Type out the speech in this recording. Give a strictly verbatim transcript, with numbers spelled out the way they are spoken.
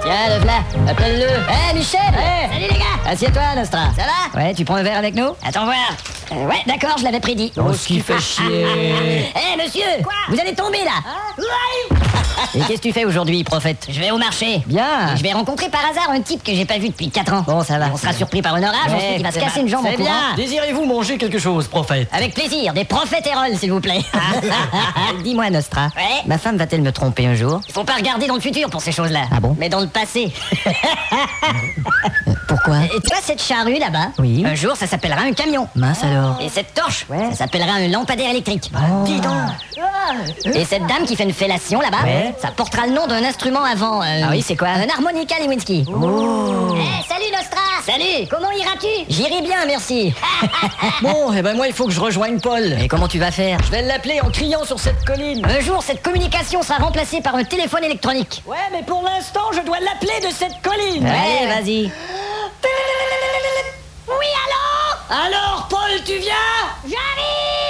Tiens, le v'là, appelle-le. Hé, Michel. Hey. Salut les gars. Assieds-toi, Nostra. Ça va? Ouais, tu prends un verre avec nous? Attends voir. Euh, ouais, d'accord, je l'avais prédit. Oh, ce qui fait chier. Hé, monsieur. Quoi? Vous allez tomber, là. Et qu'est-ce que tu fais aujourd'hui, prophète? Je vais au marché. Bien. Et je vais rencontrer par hasard un type que j'ai pas vu depuis quatre ans. Bon, ça va. On sera surpris par un orage, Ouais, ensuite il va se c'est casser ma- une jambe en c'est courant. bien. Désirez-vous manger quelque chose, prophète? Avec plaisir, des profiteroles, s'il vous plaît. Dis-moi, Nostra. Ouais. Ma femme va-t-elle me tromper un jour? Il faut pas regarder dans le futur pour ces choses-là. Ah bon? Mais dans le passé. Pourquoi? Et tu vois cette charrue là-bas? Oui. Un jour, ça s'appellera un camion. Mince alors. Et cette torche, Ouais. ça s'appellera un lampadaire électrique. Dis donc. Et cette dame qui fait une fellation là-bas, Ouais. ça portera le nom d'un instrument avant. euh, Ah oui, c'est quoi? Un harmonica Lewinsky. Oh. Eh, salut Nostra. Salut. Comment iras-tu? J'irai bien, merci. Bon, eh ben moi, il faut que je rejoigne Paul. Et comment tu vas faire? Je vais l'appeler en criant sur cette colline. Un jour, cette communication sera remplacée par un téléphone électronique. Ouais, mais pour l'instant, je dois l'appeler de cette colline. Allez, vas-y. Oui, allô? Alors, Paul, tu viens? J'arrive!